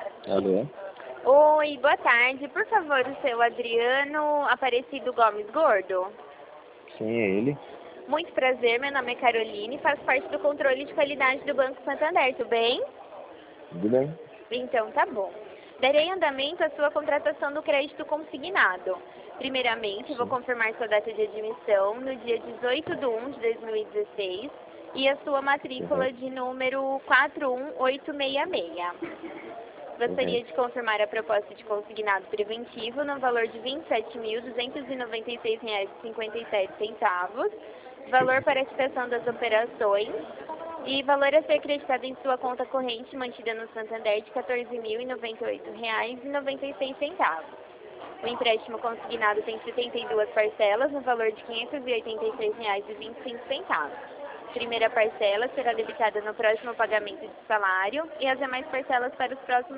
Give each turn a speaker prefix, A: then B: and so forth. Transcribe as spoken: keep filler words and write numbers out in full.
A: Alô?
B: Oi, boa tarde. Por favor, o seu Adriano Aparecido Gomes Gordo?
A: Sim, é ele.
B: Muito prazer, meu nome é Caroline e faço parte do controle de qualidade do Banco Santander, tudo bem?
A: Tudo bem?
B: Então tá bom. Darei andamento à sua contratação do crédito consignado. Primeiramente, vou
A: Sim.
B: confirmar sua data de admissão no dia dezoito de um de dois mil e dezesseis e a sua matrícula
A: Uhum.
B: de número quatro um oito seis seis. Gostaria
A: Uhum.
B: de confirmar a proposta de consignado preventivo no valor de vinte e sete mil duzentos e noventa e seis reais e cinquenta e sete centavos, valor para a quitação das operações e valor a ser acreditado em sua conta corrente mantida no Santander de quatorze mil e noventa e oito reais e noventa e seis centavos. O empréstimo consignado tem setenta e duas parcelas no valor de quinhentos e oitenta e três reais e vinte e cinco centavos. Primeira parcela será debitada no próximo pagamento de salário e as demais parcelas para os próximos